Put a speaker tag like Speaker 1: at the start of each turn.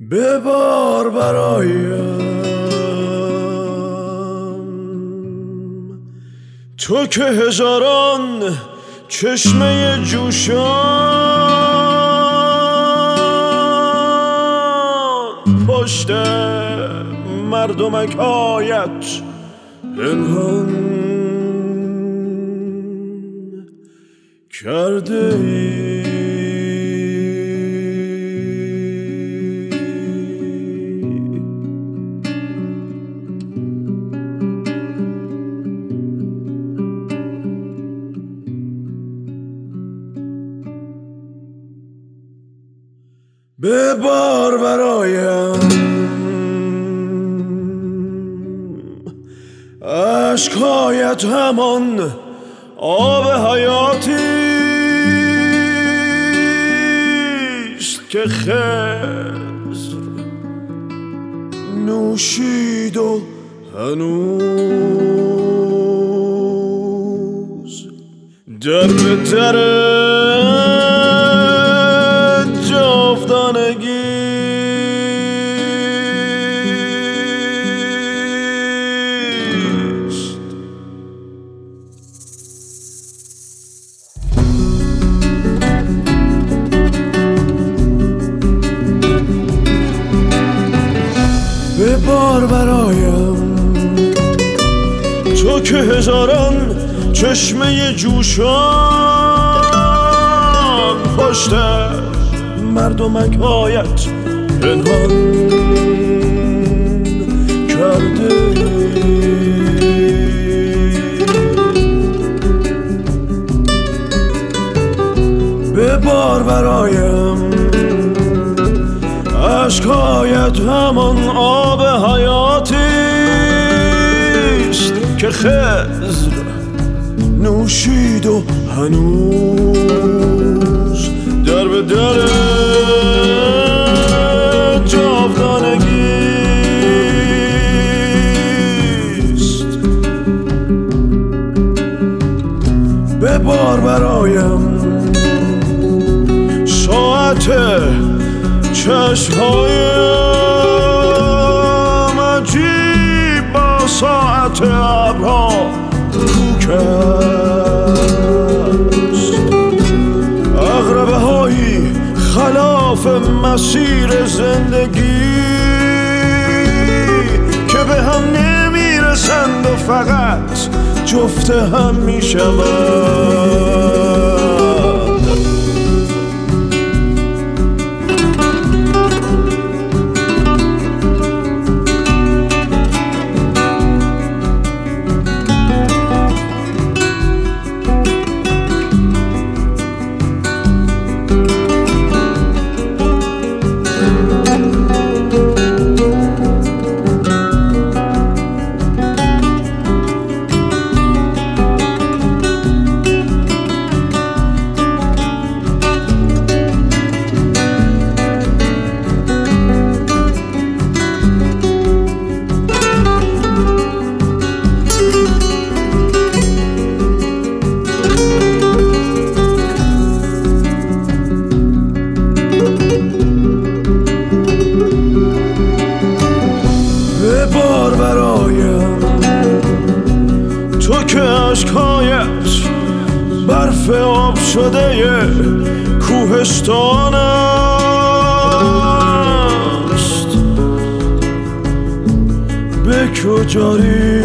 Speaker 1: ببار برایم تو که هزاران چشمه جوشان پشت مردمک‌هایت پنهان کرده ای. ببار برایم اشک‌هایت همان آب حیاتیست که خضر نوشید و هنوز در به در جاودانگیست. ببار برایم تو که هزاران چشمه جوشان پشت مردمک‌هایت پنهان کرده ببار برایم اشک‌هایت همان آب حیاتیست که خضر نوشید و هنوز در به در جاودانگیست. ببار برایم ساعت چشم‌هایم عجیب با ساعت ابرها کوک است. عقربه‌هایی خلاف مسیر زندگی که به هم نمیرسند و فقط جفت هم میشوند. ببار برایم تو که اشک‌هایت برف آب شده کوهستان است. به کجایی